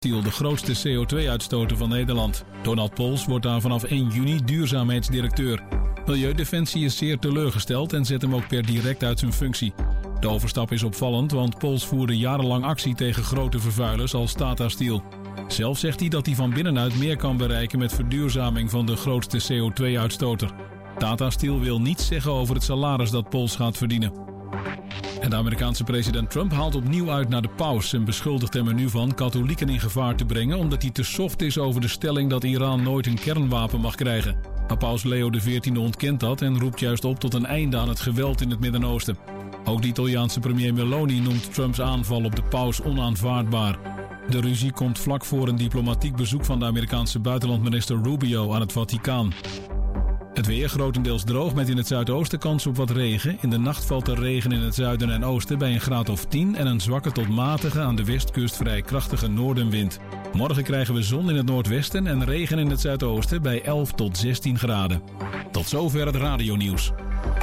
Steel, de grootste CO2-uitstoter van Nederland. Donald Pols wordt daar vanaf 1 juni duurzaamheidsdirecteur. Milieudefensie is zeer teleurgesteld en zet hem ook per direct uit zijn functie. De overstap is opvallend, want Pols voerde jarenlang actie tegen grote vervuilers als Tata Steel. Zelf zegt hij dat hij van binnenuit meer kan bereiken met verduurzaming van de grootste CO2-uitstoter. Tata Steel wil niets zeggen over het salaris dat Pols gaat verdienen. En de Amerikaanse president Trump haalt opnieuw uit naar de paus en beschuldigt hem er nu van katholieken in gevaar te brengen omdat hij te soft is over de stelling dat Iran nooit een kernwapen mag krijgen. Maar paus Leo XIV ontkent dat en roept juist op tot een einde aan het geweld in het Midden-Oosten. Ook de Italiaanse premier Meloni noemt Trumps aanval op de paus onaanvaardbaar. De ruzie komt vlak voor een diplomatiek bezoek van de Amerikaanse buitenlandminister Rubio aan het Vaticaan. Het weer grotendeels droog met in het zuidoosten kans op wat regen. In de nacht valt er regen in het zuiden en oosten bij een graad of 10 en een zwakke tot matige aan de westkust vrij krachtige noordenwind. Morgen krijgen we zon in het noordwesten en regen in het zuidoosten bij 11 tot 16 graden. Tot zover het radionieuws.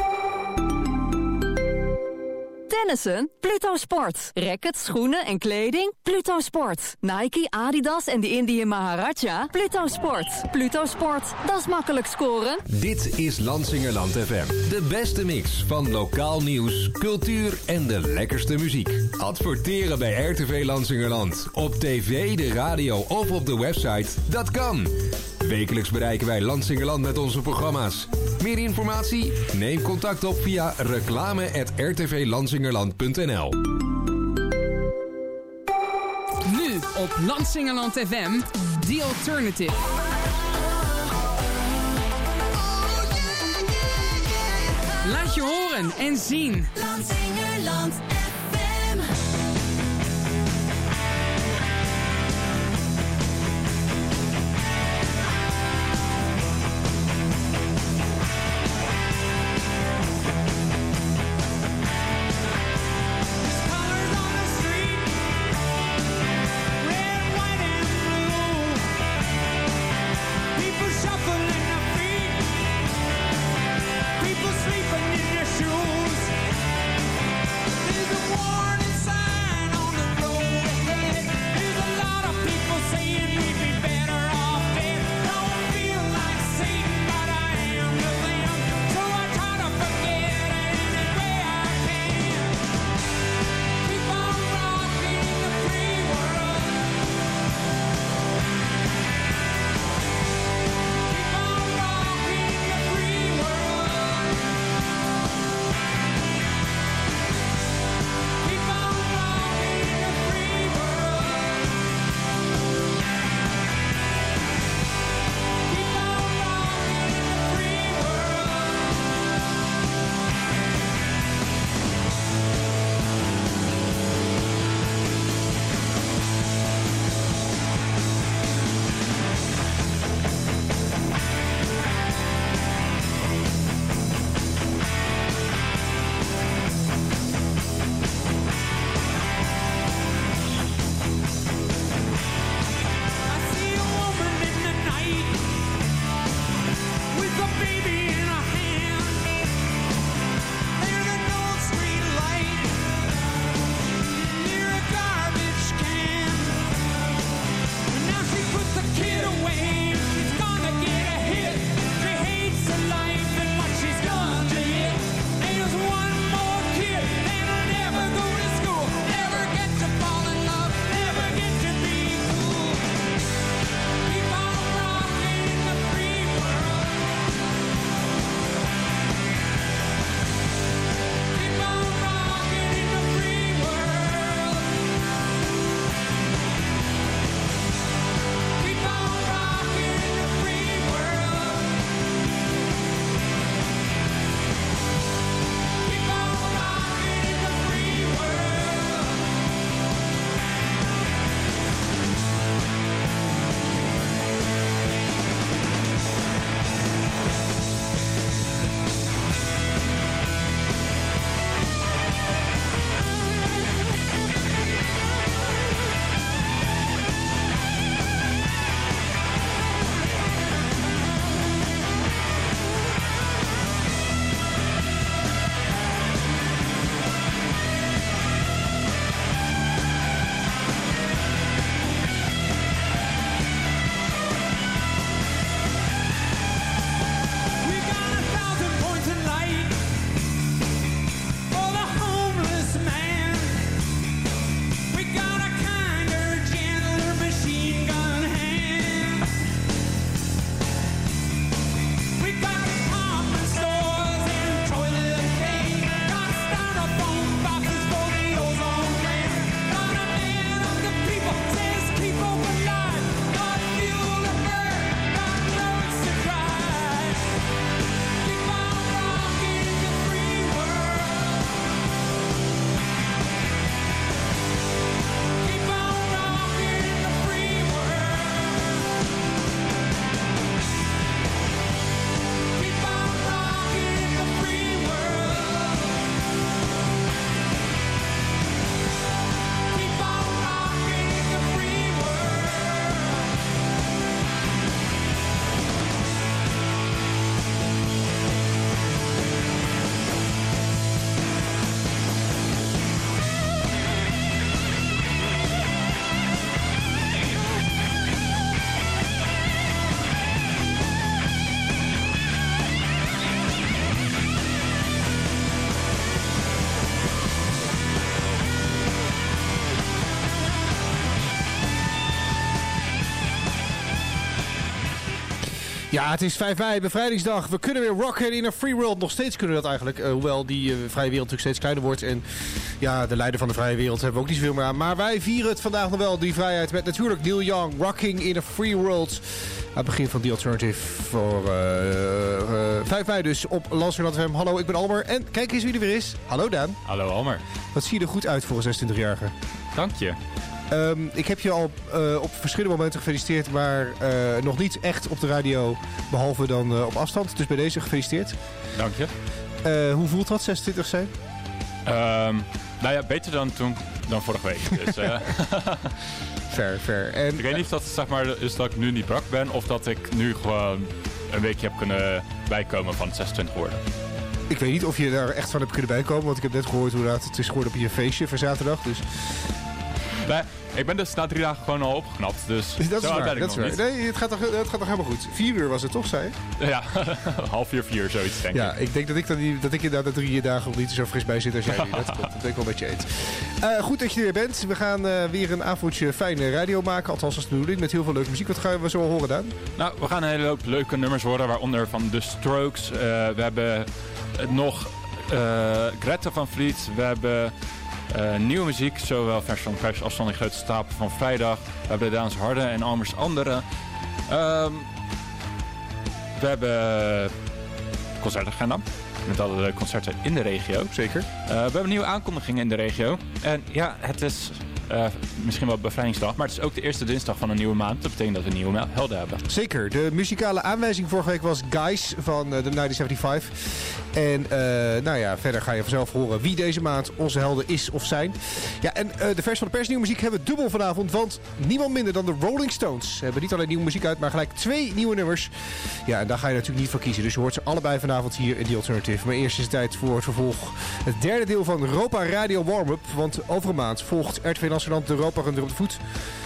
Tennissen? Pluto Sport. Rackets, schoenen en kleding? Pluto Sport. Nike, Adidas en de Indian Maharaja? Pluto Sport. Pluto Sport, dat is makkelijk scoren. Dit is Lansingerland FM. De beste mix van lokaal nieuws, cultuur en de lekkerste muziek. Adverteren bij RTV Lansingerland. Op tv, de radio of op de website? Dat kan. Wekelijks bereiken wij Lansingerland met onze programma's. Meer informatie? Neem contact op via reclame@rtvlansingerland.nl. Nu op Lansingerland FM, The Alternative. Laat je horen en zien. Lansingerland FM. Sleeping in your shoes. There's Ja, het is 5 mei, bevrijdingsdag. We kunnen weer rocken in een free world. Nog steeds kunnen we dat eigenlijk. Hoewel die vrije wereld natuurlijk steeds kleiner wordt. En ja, de leider van de vrije wereld hebben we ook niet zoveel meer aan. Maar wij vieren het vandaag nog wel, die vrijheid. Met natuurlijk Neil Young, Rocking in a Free World. Aan het begin van The Alternative voor 5 mei dus op Landsingland FM. Hallo, ik ben Almer. En kijk eens wie er weer is. Hallo Daan. Hallo Almer. Wat zie je er goed uit voor een 26-jarige. Dank je. Ik heb je al op verschillende momenten gefeliciteerd, maar nog niet echt op de radio, behalve dan op afstand. Dus bij deze gefeliciteerd. Dank je. Hoe voelt dat, 26 zijn? Nou ja, beter dan vorige week. Dus, Fair. En, ik weet niet of dat zeg maar is dat ik nu niet brak ben, of dat ik nu gewoon een weekje heb kunnen bijkomen van 26 worden. Ik weet niet of je daar echt van hebt kunnen bijkomen, want ik heb net gehoord hoe laat het is geworden op je feestje voor zaterdag. Dus... Nee, ik ben dus na 3 dagen gewoon al opgeknapt, dus dat is zo waar. Nee, het gaat toch helemaal goed. 4 uur was het toch, zei je? Ja, 3:30, zoiets denk ik. Ja, ik denk dat ik inderdaad na 3 dagen nog niet zo fris bij zit als jij nu. Dat klopt, dat ben ik wel met je eens. Goed dat je er weer bent. We gaan weer een avondje fijne radio maken, althans als de bedoeling, met heel veel leuke muziek. Wat gaan we zo horen, Daan? Nou, we gaan een hele hoop leuke nummers horen, waaronder van The Strokes. We hebben nog Greta van Vliet. We hebben... nieuwe muziek, zowel vers van pers als van de grote stapel van vrijdag. We hebben Daans Harde en Almers Andere. We hebben de concertagenda met alle concerten in de regio. Zeker. We hebben nieuwe aankondigingen in de regio. En ja, het is misschien wel bevrijdingsdag, maar het is ook de eerste dinsdag van een nieuwe maand. Dat betekent dat we nieuwe helden hebben. Zeker. De muzikale aanwijzing vorige week was Guys van de 1975. En nou ja, verder ga je vanzelf horen wie deze maand onze helden is of zijn. Ja, en de vers van de pers nieuwe muziek hebben we dubbel vanavond. Want niemand minder dan de Rolling Stones hebben niet alleen nieuwe muziek uit, maar gelijk 2 nieuwe nummers. Ja, en daar ga je natuurlijk niet voor kiezen. Dus je hoort ze allebei vanavond hier in The Alternative. Maar eerst is het tijd voor het vervolg. Het derde deel van Europa Radio Warm-Up. Want over een maand volgt RTV Landsingland de Europa Run op de voet.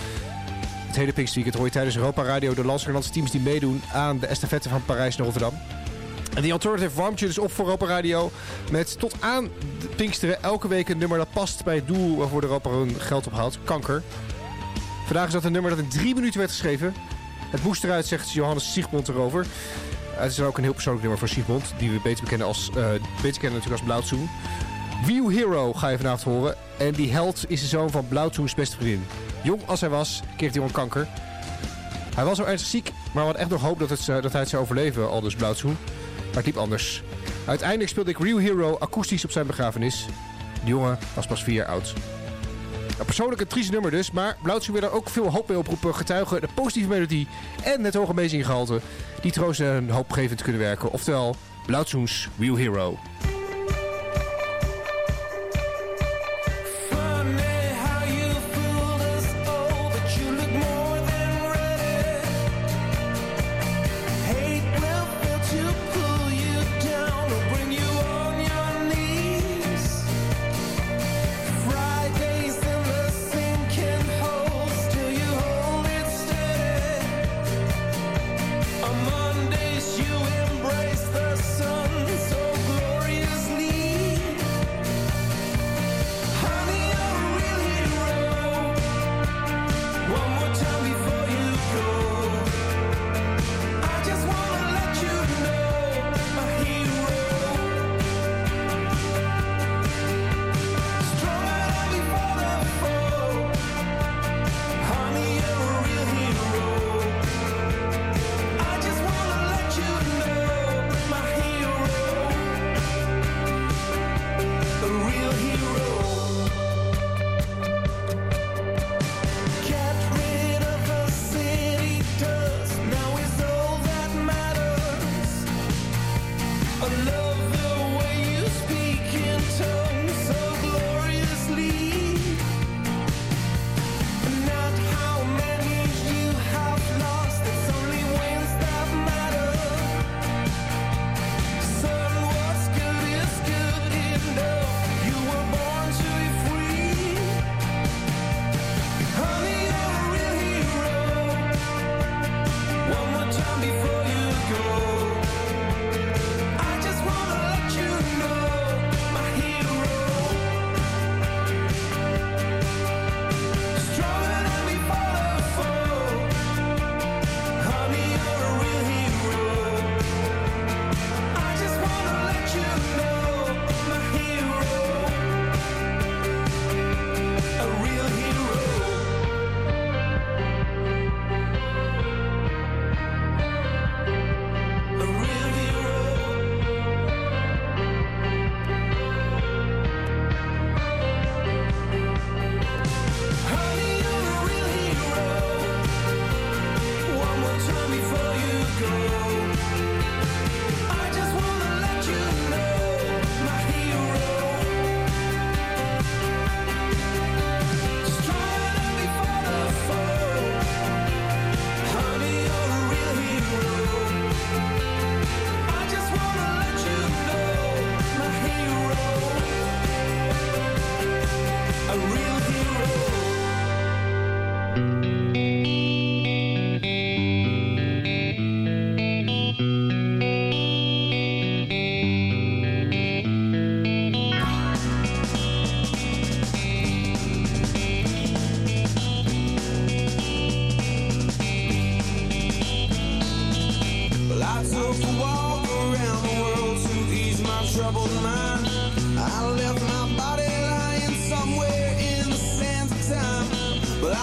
Het hele Pinksterweekend hoor je tijdens Europa Radio de Landsinglandse teams die meedoen aan de estafette van Parijs naar Rotterdam. En The Alternative warmt je dus op voor Europa Radio met tot aan Pinksteren elke week een nummer dat past bij het doel waarvoor de Europa Run geld ophaalt. Kanker. Vandaag is dat een nummer dat in 3 minuten werd geschreven. Het moest eruit, zegt Johannes Siegmond erover. Het is dan ook een heel persoonlijk nummer van Siegmond, die we beter kennen natuurlijk als Blauwzoen. View Hero ga je vanavond horen. En die held is de zoon van Blauwzoens beste vriendin. Jong als hij was, kreeg hij een kanker. Hij was al ernstig ziek, maar we hadden echt nog hoop dat hij het zou overleven, aldus Blauwzoen. Maar het liep anders. Uiteindelijk speelde ik Real Hero akoestisch op zijn begrafenis. De jongen was pas 4 jaar oud. Nou, persoonlijk een triest nummer dus, maar Blauwzoen wil er ook veel hoop mee oproepen. Getuigen de positieve melodie en het hoge meezinggehalte die troostend en hoopgevend kunnen werken. Oftewel, Blauwzoens Real Hero. Mondays you embrace the sun so glorious.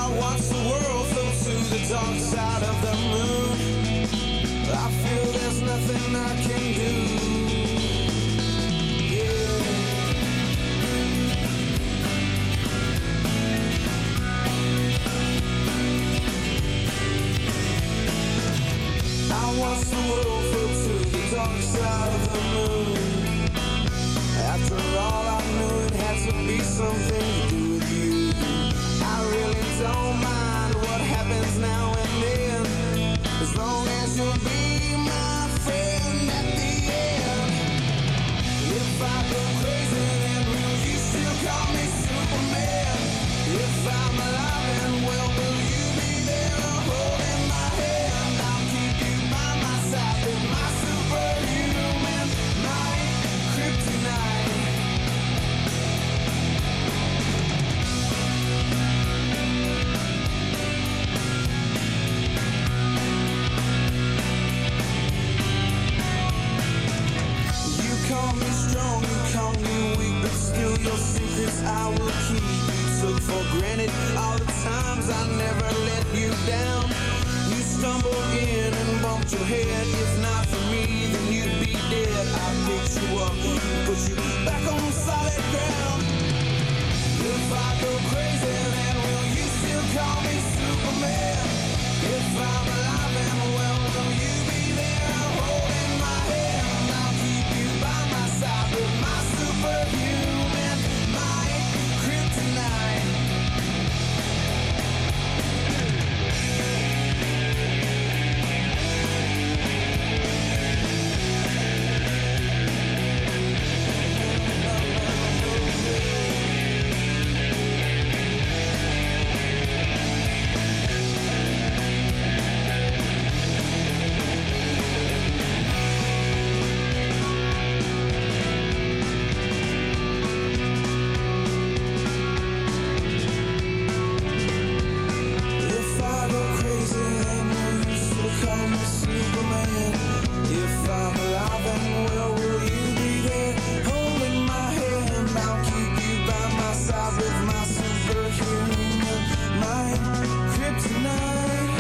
watch the world float to the dark side of the moon. I feel there's nothing I can do. I watch the world float to the dark side of the moon. After all, I knew it had to be something to do with you. I really don't mind what happens now and then, as long as you'll be my friend at the end. If I go crazy, then will you still call me Superman? If I'm alive and well, will you be there holding my hand? I'll keep you by my side with my superhuman might, kryptonite. You call me strong, you call me weak, but still your secrets I will keep. You took for granted all the times I never let you down. You stumbled in and bumped your head. If not for me, then you'd be dead. I picked you up, put you back on solid ground. If I go crazy, then will you still call me Superman? If I'm alive and well, will you be there holding my hand? I'll keep you by my side with my superhuman might, kryptonite. If I go crazy, then will you still call me Superman? If I'm alive and well, will you be there holding my hand? I'll keep you by my side with my superhuman might, kryptonite.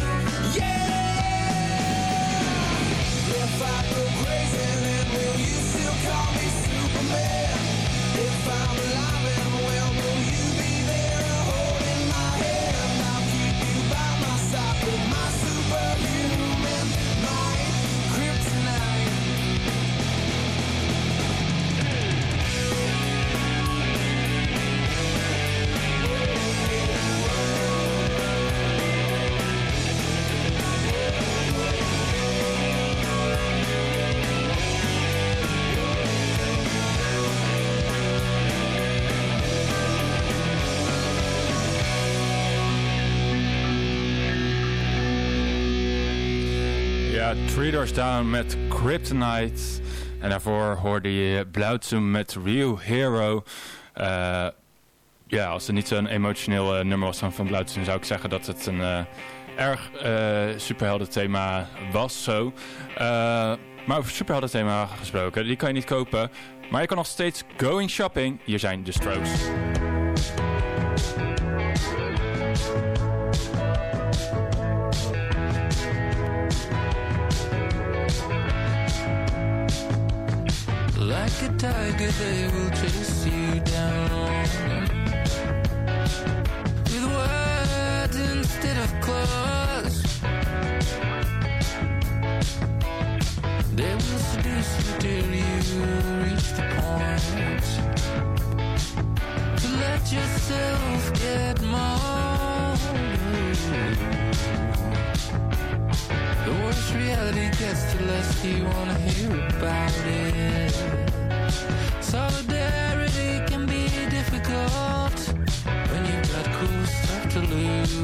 Yeah! If I go crazy, then will you still call me Superman? If I'm alive and well, will you be there holding my hand? I'll keep you by my side with my superhuman might, kryptonite. Ja, Three Doors Down met Kryptonite. En daarvoor hoorde je Blauwzoom met Real Hero. Ja, als het niet zo'n emotioneel nummer was van Blauwzoom, zou ik zeggen dat het een erg superhelden thema was zo. Maar over superhelden thema gesproken, die kan je niet kopen. Maar je kan nog steeds going shopping. Hier zijn de Strokes. Like a tiger, they will chase you down with words instead of claws. They will seduce you till you reach the point to let yourself get mauled. The worse reality gets, the less you wanna hear about it. Solidarity can be difficult when you've got cool stuff to lose.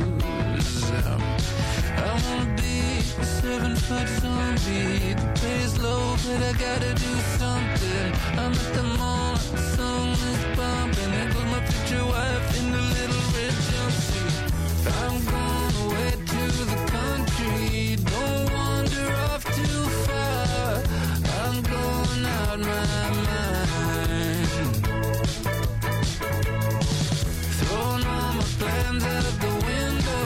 I wanna be a 7-foot zombie. The pay is low, but I gotta do something. I'm at the mall, the song is bumping. There goes my future wife in the little red jumpsuit. I'm going away to the country. Don't wander off too far. I'm going out my mind. Throwing all my plans out the window.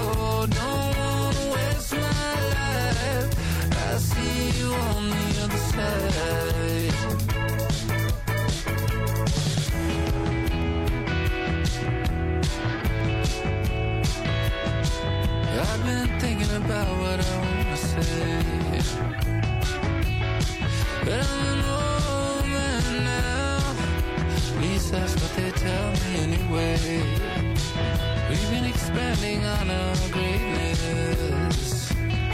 about what I wanna say. But I'm an old man now, at least that's what they tell me anyway. We've been expanding on our greatness,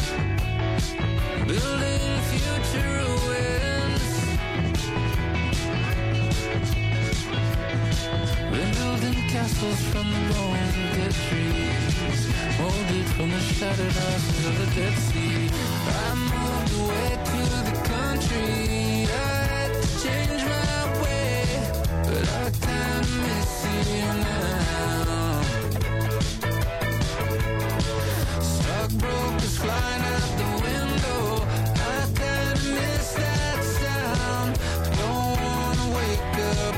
building future ruins. We're building castles from the bones of dead trees, molded from the shattered ashes of the Dead Sea. I moved away to the country, I had to change my way, but I kinda miss you now. Stockbrokers flying out the window, I kinda miss that sound. Don't wanna wake up,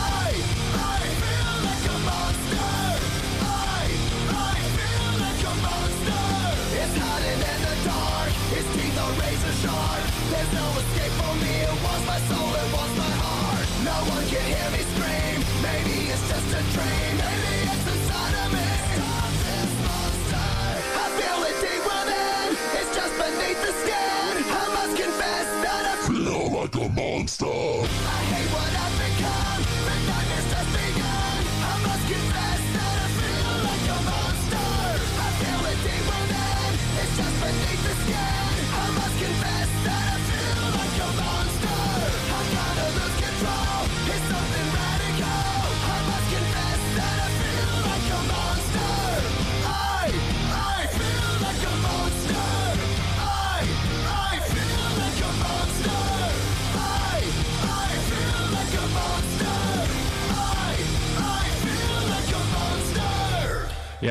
I feel like a monster.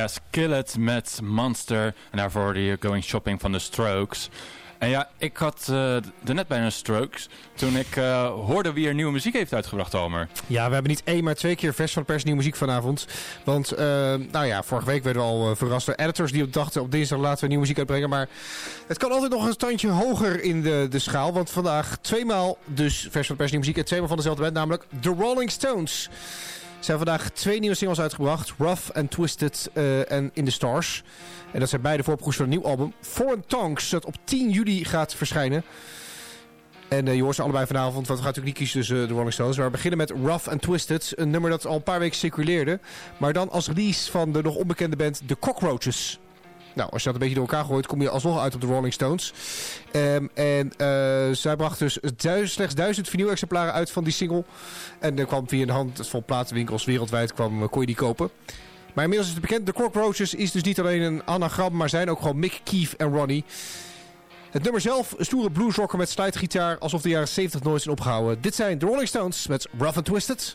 Ja, Skillet met Monster. En daarvoor hoorde je Going Shopping van The Strokes. En ja, ik had er net bij een Strokes toen ik hoorde wie er nieuwe muziek heeft uitgebracht, Homer. Ja, we hebben niet 1, maar 2 keer Vers van de Pers nieuwe muziek vanavond. Want, vorige week werden we al verrast door editors die dachten op dinsdag laten we nieuwe muziek uitbrengen. Maar het kan altijd nog een standje hoger in de schaal. Want vandaag 2 maal dus Vers van de Pers nieuwe muziek en 2 maal van dezelfde band, namelijk The Rolling Stones. Ze hebben vandaag 2 nieuwe singles uitgebracht. Rough and Twisted en In the Stars. En dat zijn beide voorproefs van een nieuw album. Foreign Tongues, dat op 10 juli gaat verschijnen. En je hoort ze allebei vanavond, want we gaan natuurlijk niet kiezen tussen de Rolling Stones. Maar we beginnen met Rough and Twisted. Een nummer dat al een paar weken circuleerde. Maar dan als release van de nog onbekende band The Cockroaches. Nou, als je dat een beetje door elkaar gooit, kom je alsnog uit op de Rolling Stones. Zij bracht dus slechts 1000 vinyl-exemplaren uit van die single. En er kwam via een handvol platenwinkels wereldwijd kon je die kopen. Maar inmiddels is het bekend, de Cockroaches is dus niet alleen een anagram, maar zijn ook gewoon Mick, Keith en Ronnie. Het nummer zelf, een stoere bluesrocker met slidegitaar, alsof de jaren 70 nooit zijn opgehouden. Dit zijn de Rolling Stones met Rough and Twisted.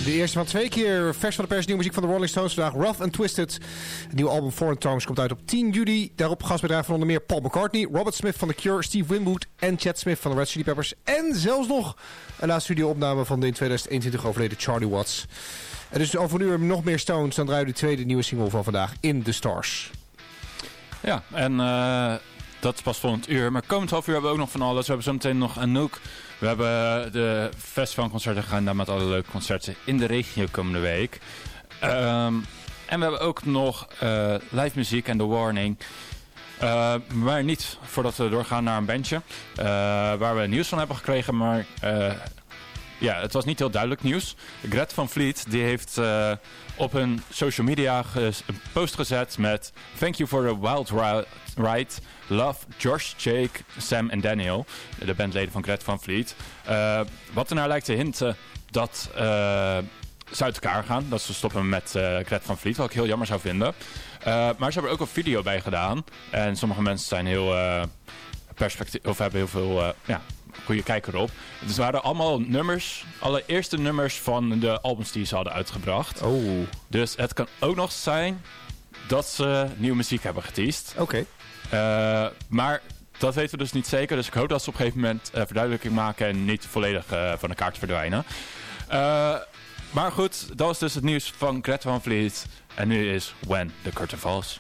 De eerste van 2 keer vers van de pers, nieuwe muziek van de Rolling Stones. Vandaag Rough and Twisted. Het nieuwe album Foreign Tongues komt uit op 10 juli. Daarop gastbedrijf van onder meer Paul McCartney, Robert Smith van The Cure, Steve Winwood en Chad Smith van de Red Chili Peppers. En zelfs nog een laatste studio-opname van de in 2021 overleden Charlie Watts. En dus over nu nog meer Stones. Dan draaien we de tweede nieuwe single van vandaag, In The Stars. Ja, en dat is pas volgend uur. Maar komend half uur hebben we ook nog van alles. We hebben zo meteen nog Anouk. We hebben de festivalconcerten gegaan daar met alle leuke concerten in de regio komende week. En we hebben ook nog live muziek en The Warning. Maar niet voordat we doorgaan naar een bandje. Waar we nieuws van hebben gekregen. Maar ja, het was niet heel duidelijk nieuws. Gret van Vliet die heeft op hun social media een post gezet met Thank you for the wild ride. Love, Josh, Jake, Sam en Daniel. De bandleden van Gret van Vliet. Wat er naar lijkt te hinten dat ze uit elkaar gaan. Dat ze stoppen met Gret van Vliet. Wat ik heel jammer zou vinden. Maar ze hebben er ook een video bij gedaan. En sommige mensen zijn heel of hebben heel veel goede kijk erop. Het waren allemaal nummers. Allereerste nummers van de albums die ze hadden uitgebracht. Oh. Dus het kan ook nog zijn dat ze nieuwe muziek hebben geteased. Oké. Maar dat weten we dus niet zeker. Dus ik hoop dat ze op een gegeven moment verduidelijking maken en niet volledig van de kaart verdwijnen. Maar goed, dat was dus het nieuws van Gret van Vliet. En nu is When the Curtain Falls.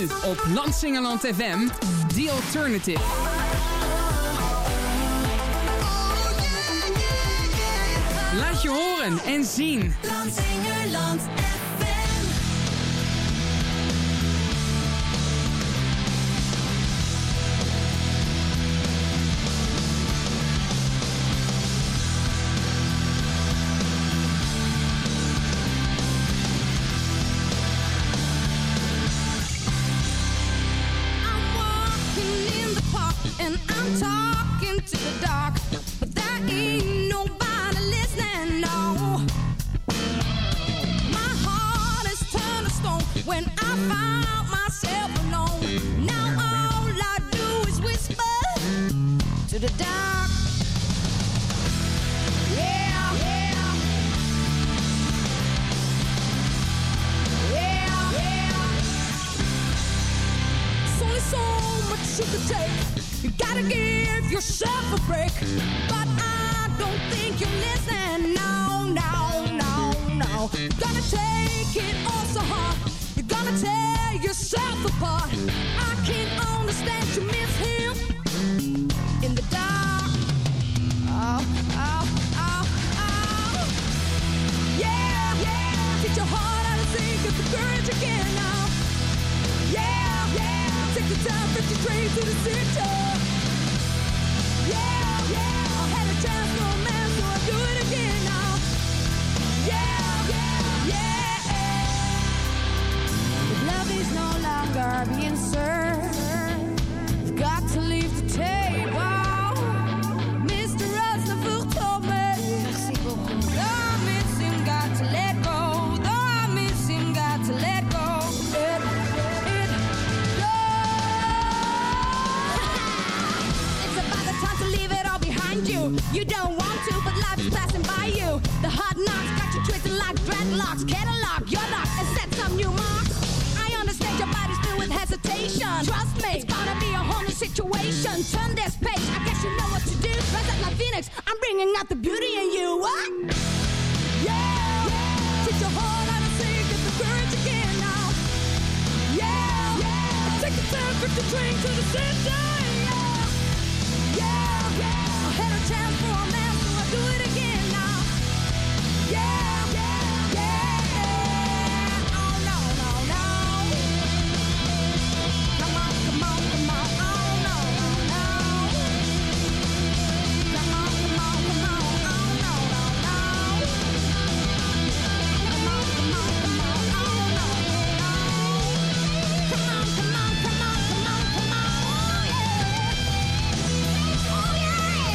Nu op Landsingerland FM, The Alternative. Laat je horen en zien. Landsingerland FM. And I'm talking to the dark, but there ain't nobody listening, no. My heart is turned to stone when I found myself alone. Now all I do is whisper to the dark. Yeah, yeah. Yeah, yeah. There's only so much you can take. You gotta give yourself a break, but I don't think you listen. No, no, no, no. You're gonna take it all so hard. You're gonna tear yourself apart. I can't understand you miss him in the dark. Oh, oh, oh, oh. Yeah, yeah. Teach your heart how to sing, get the courage again now. Yeah, yeah. Take the time, fit your train to the center. Yeah, yeah. I had a chance for a man, so I'll do it again now. Yeah, yeah, yeah. If love is no longer being served, you've got to leave the table. Mr. Rosnavour told me, the missing got to let go. The missing got to let go. Let it go. It's about the time to leave it all behind you. You don't want to, but life is passing by you. The hard knocks got you twisted like dreadlocks. Catalog your lock and set some new marks. I understand your body's filled with hesitation. Trust me, it's gonna be a whole new situation. Turn this page, I guess you know what to do. Rise up like Phoenix, I'm bringing out the beauty in you. What? Yeah, yeah. Teach your heart how to sing, get the courage again now. Yeah, yeah. Take the time, grip the train to the center. Yeah, yeah, yeah. I had a chance for a man, so I'll do it again now. Yeah, yeah, yeah. Oh no, no, no. Come on, come on, come on. Oh no, no, no. Come on, come on, come on. Oh no, no, no. Come on, come on, come on. Oh no, no, no. Come on, come on, come on, come on, come on. Oh yeah. Oh yeah.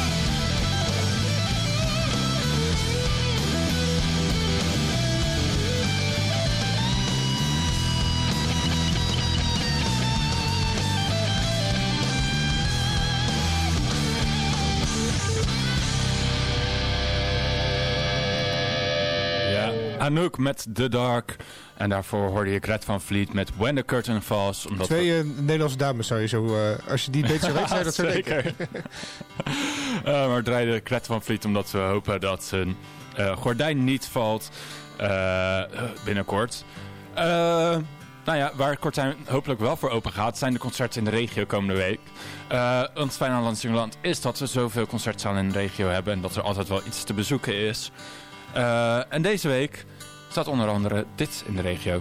Ja, Anouk met The Dark. En daarvoor hoorde je Gret van Vliet met When the Curtain Falls. Omdat Twee Nederlandse dames zou je zo... als je die beter zou weten, zou je dat zo denken. Maar we draaiden Gret van Vliet omdat we hopen dat zijn gordijn niet valt binnenkort. Nou ja, waar Kortijn hopelijk wel voor open gaat, zijn de concerten in de regio komende week. Want het fijn aan Landsingerland is dat we zoveel concertzalen in de regio hebben en dat er altijd wel iets te bezoeken is. En deze week staat onder andere dit in de regio.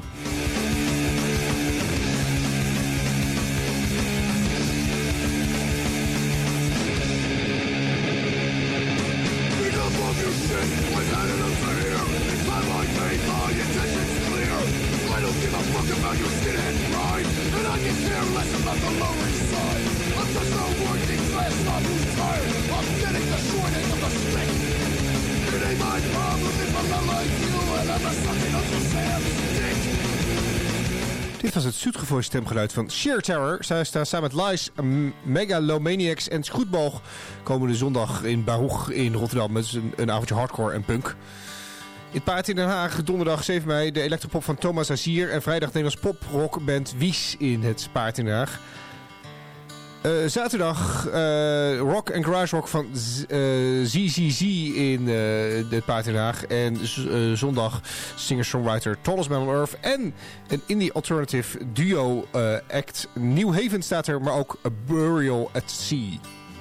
Dit was het zoetgevoelige stemgeluid van Sheer Terror. Zij staan samen met Lies, Megalomaniacs en Schroetboog komende zondag in Baruch in Rotterdam met een avondje hardcore en punk. In het Paard in Den Haag, donderdag 7 mei, de elektropop van Thomas Azier en vrijdag Nederlands poprockband Wies in het Paard in Den Haag. Zaterdag rock en garage rock van ZZZ in het Paard Den Haag. En zondag singer-songwriter Tallest Man on Earth. En een indie alternative duo act. New Haven staat er, maar ook A Burial at Sea.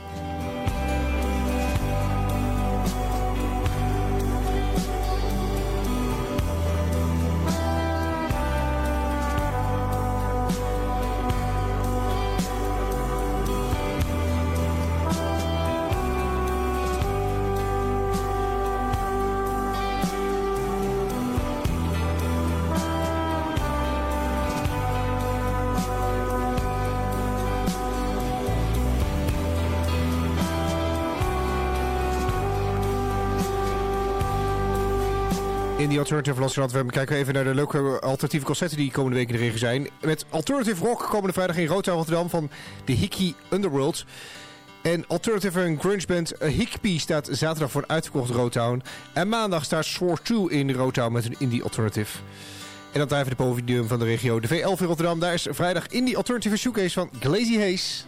In die Alternative Amsterdam kijken we even naar de leuke alternatieve concerten die komende week in de regen zijn. Met Alternative Rock komende vrijdag in Roodtown Rotterdam van de Hickey Underworld. En Alternative en grunge band Hickpie staat zaterdag voor een uitverkocht Roodtown. En maandag staat Swore 2 in Roodtown met een indie alternative. En dan even de podium van de regio. De V11 in Rotterdam, daar is vrijdag indie alternative showcase van Glazy Haze.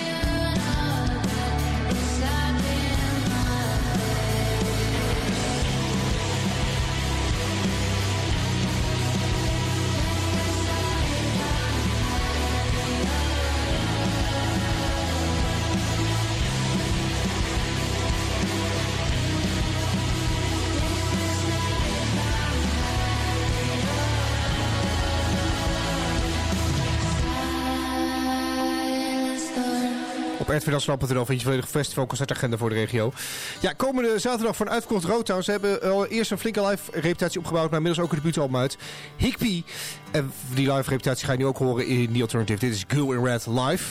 RTVNL.nl vind je volledige festivalconcertagenda voor de regio. Ja, komende zaterdag voor een uitverkocht Roodtown. Ze hebben al eerst een flinke live reputatie opgebouwd, maar inmiddels ook een debuutalbum uit. Hickpie. En die live reputatie ga je nu ook horen in die alternative. Dit is Girl in Red live.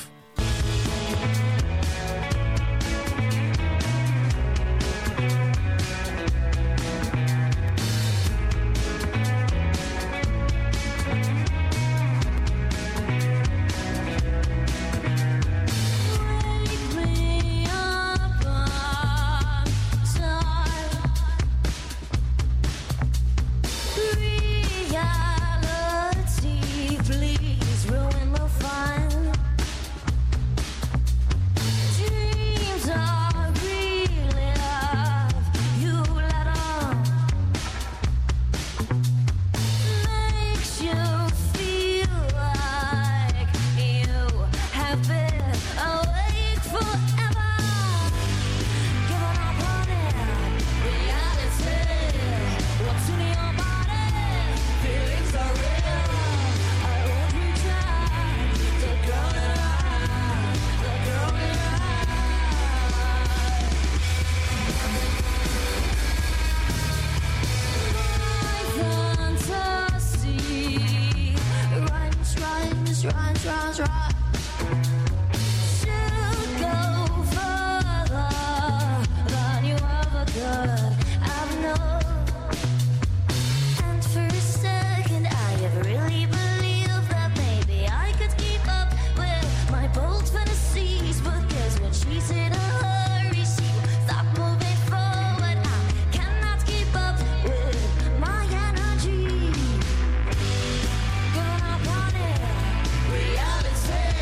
Reality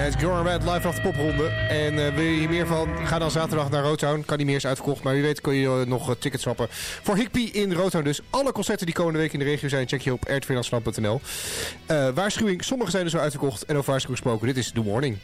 Het is Going Red live af de popronde. En wil je hier meer van? Ga dan zaterdag naar Roadtown. Kan niet meer, is uitverkocht. Maar wie weet kun je nog tickets swappen. Voor Higpie in Roadtown dus. Alle concerten die komende week in de regio zijn, check je op rtvnationaal.nl. Waarschuwing, sommige zijn dus al uitverkocht. En over waarschuwing gesproken, dit is The Warning.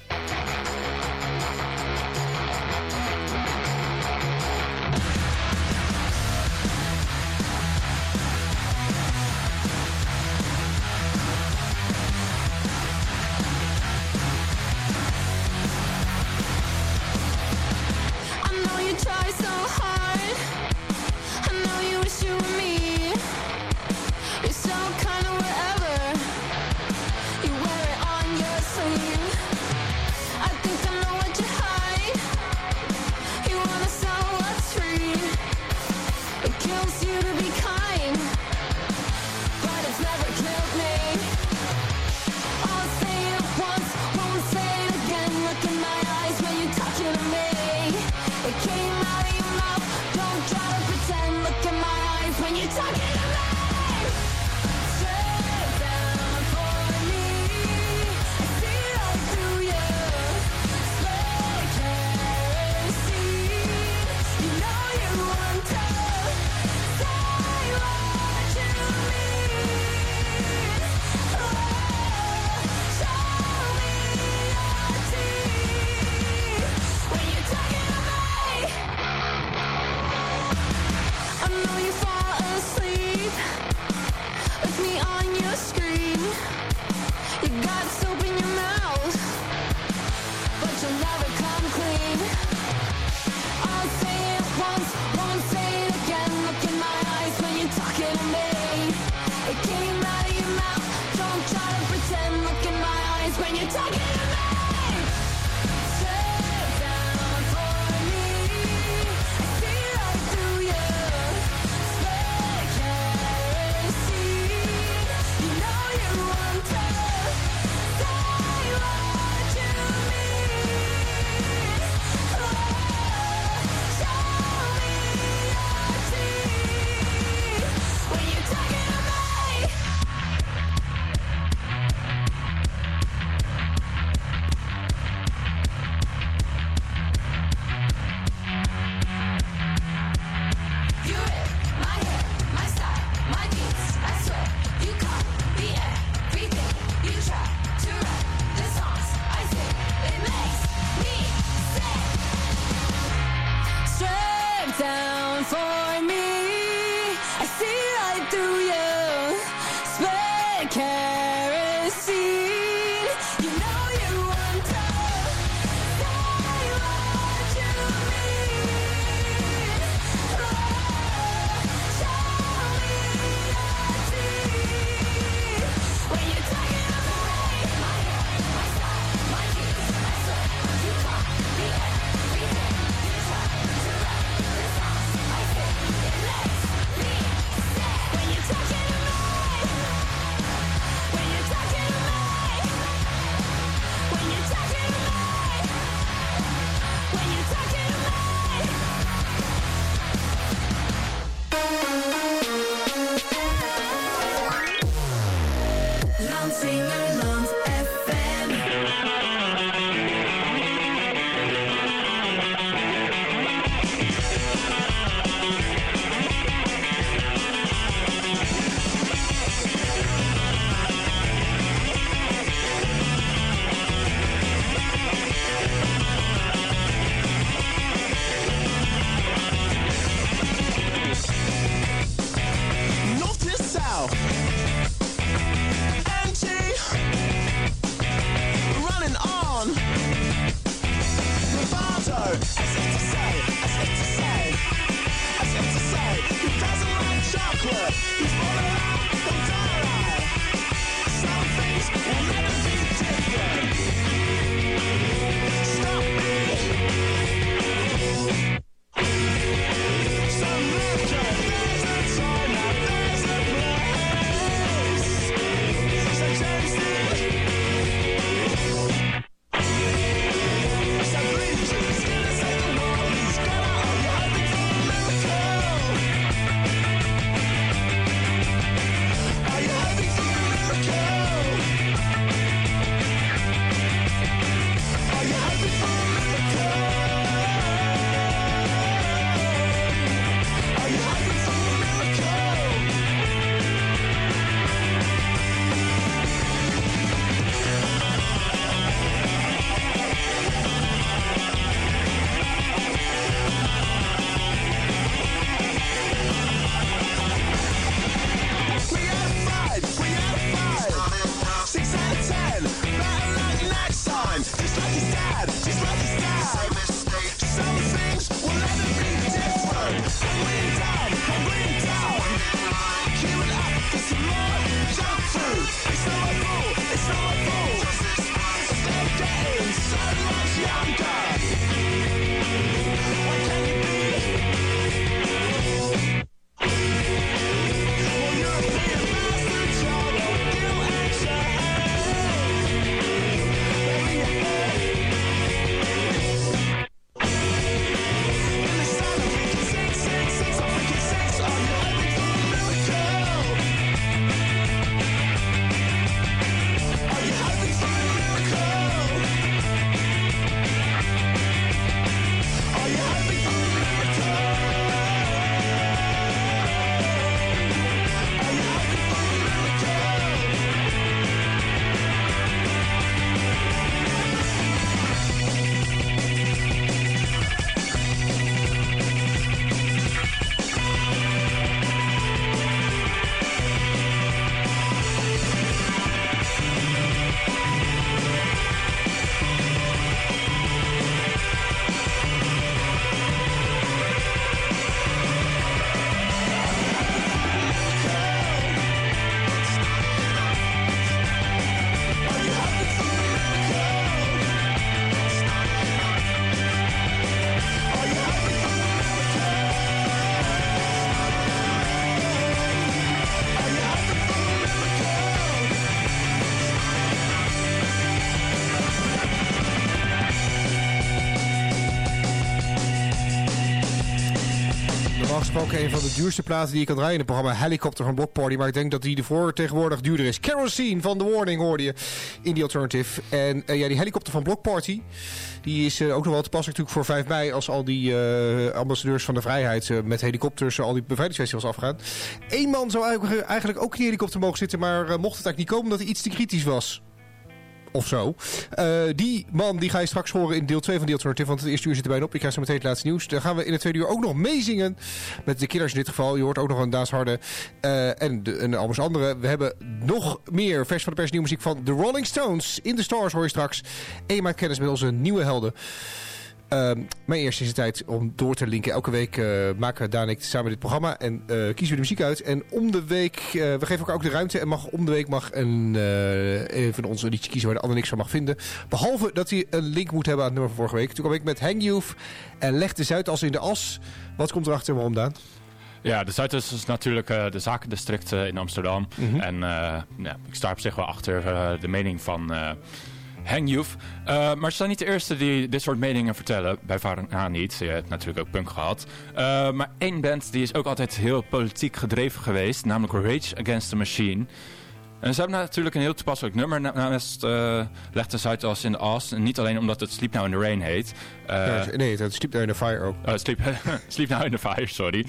Normaal gesproken een van de duurste platen die je kan draaien in het programma Helicopter van Block Party. Maar ik denk dat die ervoor tegenwoordig duurder is. Kerosene van The Warning hoorde je in die Alternative. En die Helicopter van Block Party, die is ook nog wel toepasselijk natuurlijk voor 5 mei. Als al die ambassadeurs van de vrijheid met helikopters al die bevrijdingsfestivals afgaan. Eén man zou eigenlijk ook in die helikopter mogen zitten. Maar mocht het eigenlijk niet komen omdat hij iets te kritisch was. Of zo. Die man die ga je straks horen in deel 2 van die Alternative. Want het eerste uur zit er bijna op. Je krijgt zo meteen het laatste nieuws. Dan gaan we in het tweede uur ook nog meezingen. Met de Killers in dit geval. Je hoort ook nog een Daas Harde. En alles andere. We hebben nog meer vers van de pers nieuwe muziek van The Rolling Stones. In the Stars hoor je straks. En je maakt kennis met onze nieuwe helden. Maar eerst is het tijd om door te linken. Elke week maken Daan en ik samen dit programma. En kiezen we de muziek uit. En om de week, we geven elkaar ook de ruimte. En om de week mag een van ons een liedje kiezen waar de ander niks van mag vinden. Behalve dat hij een link moet hebben aan het nummer van vorige week. Toen kwam ik met Hang Youth en Leg de Zuidas in de as. Wat komt erachter en waarom, Daan? Ja, de Zuidas is natuurlijk de zakendistrict in Amsterdam. Mm-hmm. En ik sta op zich wel achter de mening van... Hang Youth. Maar ze zijn niet de eerste die dit soort meningen vertellen. Bij VARA niet. Je hebt natuurlijk ook punk gehad. Maar één band die is ook altijd heel politiek gedreven geweest. Namelijk Rage Against the Machine. En ze hebben natuurlijk een heel toepasselijk nummer. Naast Leg de Zuidas in de as. En niet alleen omdat het Sleep Now in the Rain heet. Nee, het Sleep Now in the Fire ook. Sleep Now in the Fire, sorry.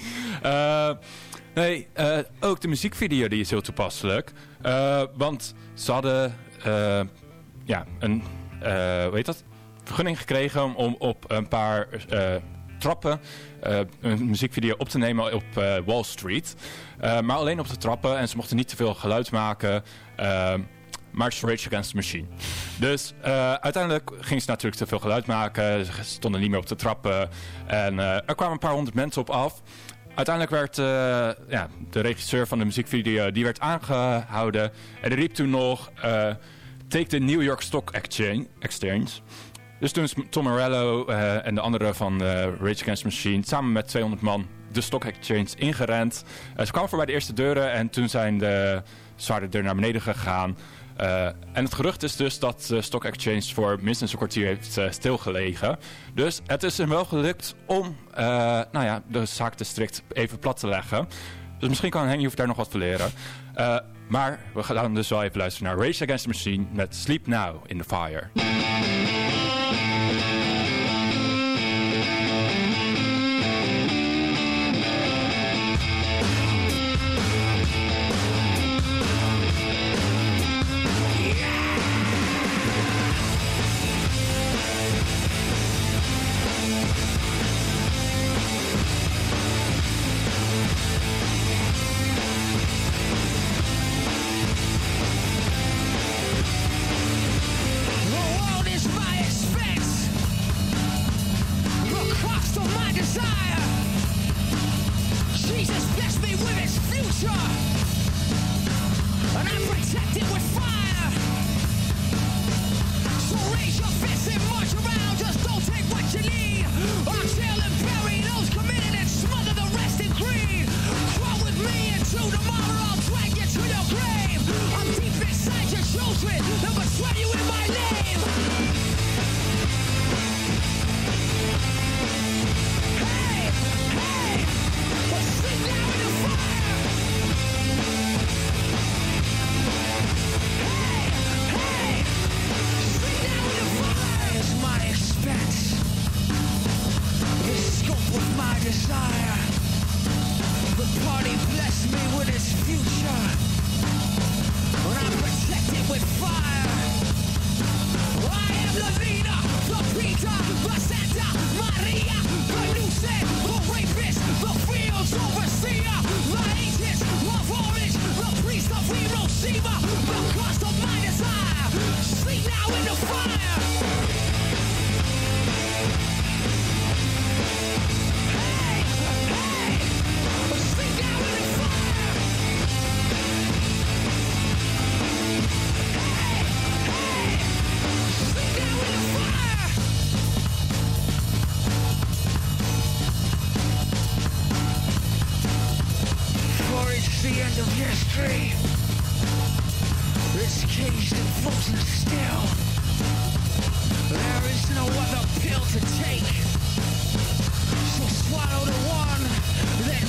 Ook de muziekvideo die is heel toepasselijk. Want ze hadden... een vergunning gekregen om op een paar trappen een muziekvideo op te nemen op Wall Street. Maar alleen op de trappen en ze mochten niet te veel geluid maken. Maar het is Rage Against the Machine. Dus uiteindelijk gingen ze natuurlijk te veel geluid maken. Ze stonden niet meer op de trappen. En er kwamen een paar 100 mensen op af. Uiteindelijk werd de regisseur van de muziekvideo die werd aangehouden. En die riep toen nog... Take the New York Stock Exchange. Dus toen is Tom Morello en de anderen van Rage Against the Machine... samen met 200 man de Stock Exchange ingerend. Ze kwamen voorbij de eerste deuren en toen zijn de zware deur naar beneden gegaan. En het gerucht is dus dat de Stock Exchange voor minstens een kwartier heeft stilgelegen. Dus het is hem wel gelukt om de zaakdistrict even plat te leggen. Dus misschien kan Hang Youth daar nog wat van leren. Maar we gaan dus wel even luisteren naar Rage Against the Machine met Sleep Now in the Fire. Pill to take, so swallow the one that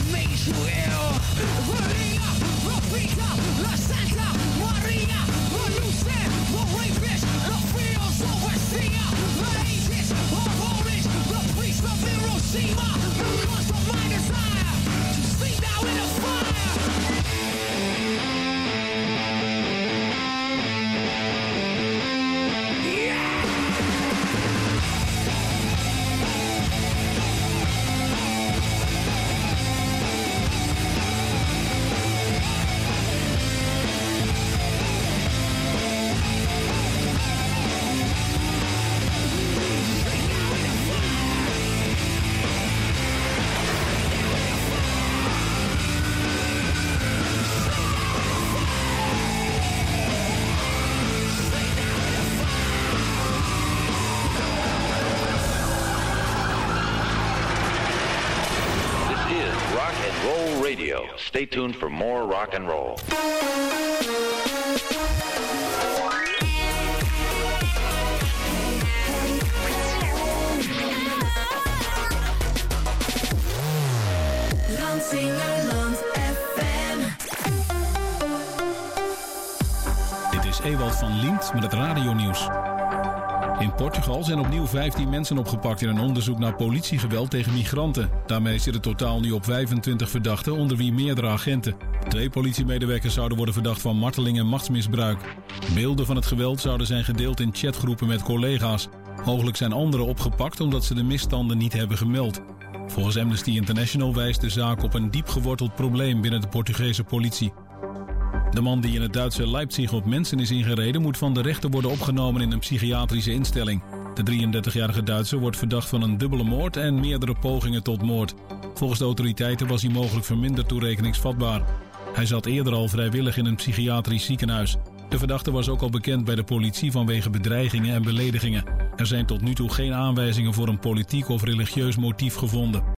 Stay tuned for more rock and roll. Lansingerland FM. Dit is Ewald van Liemt met het radionieuws. In Portugal zijn opnieuw 15 mensen opgepakt in een onderzoek naar politiegeweld tegen migranten. Daarmee zit het totaal nu op 25 verdachten, onder wie meerdere agenten. 2 politiemedewerkers zouden worden verdacht van marteling en machtsmisbruik. Beelden van het geweld zouden zijn gedeeld in chatgroepen met collega's. Mogelijk zijn anderen opgepakt omdat ze de misstanden niet hebben gemeld. Volgens Amnesty International wijst de zaak op een diep geworteld probleem binnen de Portugese politie. De man die in het Duitse Leipzig op mensen is ingereden moet van de rechter worden opgenomen in een psychiatrische instelling. De 33-jarige Duitser wordt verdacht van een dubbele moord en meerdere pogingen tot moord. Volgens de autoriteiten was hij mogelijk verminderd toerekeningsvatbaar. Hij zat eerder al vrijwillig in een psychiatrisch ziekenhuis. De verdachte was ook al bekend bij de politie vanwege bedreigingen en beledigingen. Er zijn tot nu toe geen aanwijzingen voor een politiek of religieus motief gevonden.